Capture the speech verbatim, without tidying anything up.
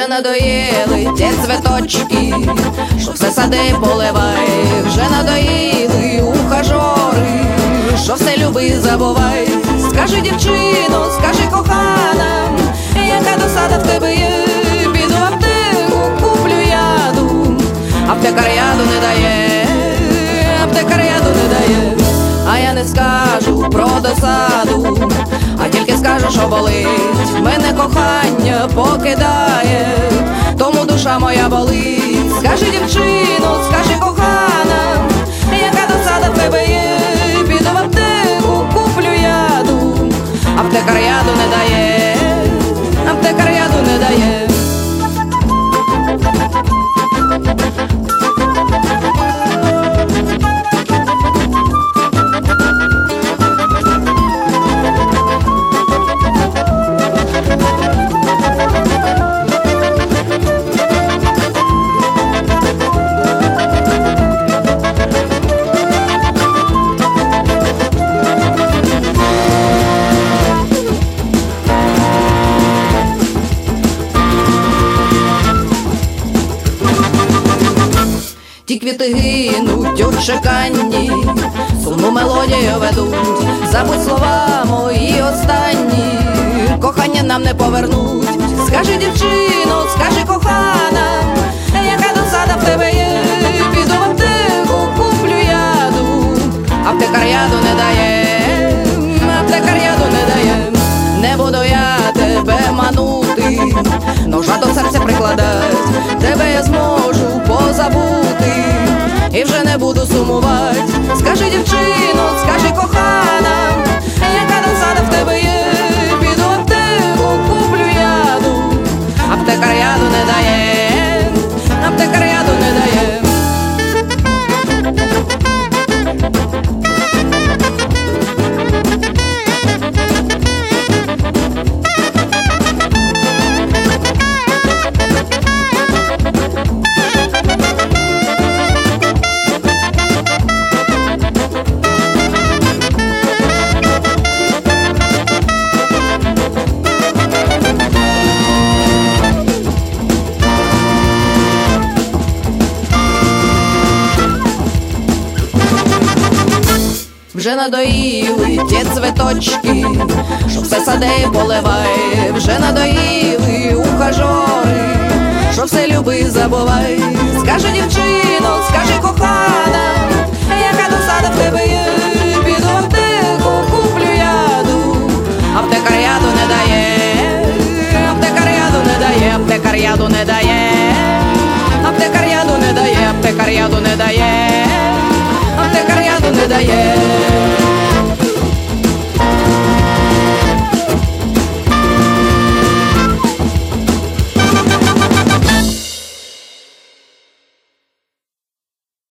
Вже надоїли ті цветочки, що все сади поливай. Вже надоїли ухажори, що все люби забувай. Скажи, дівчино, скажи, кохана, яка досада в тебе є? Піду в аптеку, куплю яду. Аптекар яду не дає, аптекар яду не дає. А я не скажу про досаду, а тільки скажу, що болить. Мене кохання покидає, тому душа моя болить. Скажи, дівчино, скажи, кохана, яка досада в тебе є? Піду в аптеку, куплю яду. Аптекар яду не дає, аптекар яду не дає. Ті квіти гинуть у чеканні, сумну мелодію ведуть. Забудь слова мої останні, кохання нам не повернуть. Скажи, дівчино, скажи, кохана, яка досада в тебе є? Піду в аптеку, куплю яду. Аптекар яду не дає, аптекар яду не дає. Не буду я тебе манути, ножа до серця прикладать. Тебе я зможу позабути і вже не буду сумувати. Скажи, дівчино, скажи, кохана, яка досада в тебе є? Піду в аптеку, куплю яду. Аптекар яду не дає, аптекар яду не дає. Вже надоїли ті цветочки, що все сади поливай. Вже надоїли ухажори, що все люби забувай. Скажи, дівчино, скажи, кохана, яка досада в тебе є? Піду в аптеку, куплю яду. Аптекар яду не дає, аптекар яду не дає, аптекар яду не дає, аптекар яду не дає, аптекар яду не дає, аптекар яду не дає.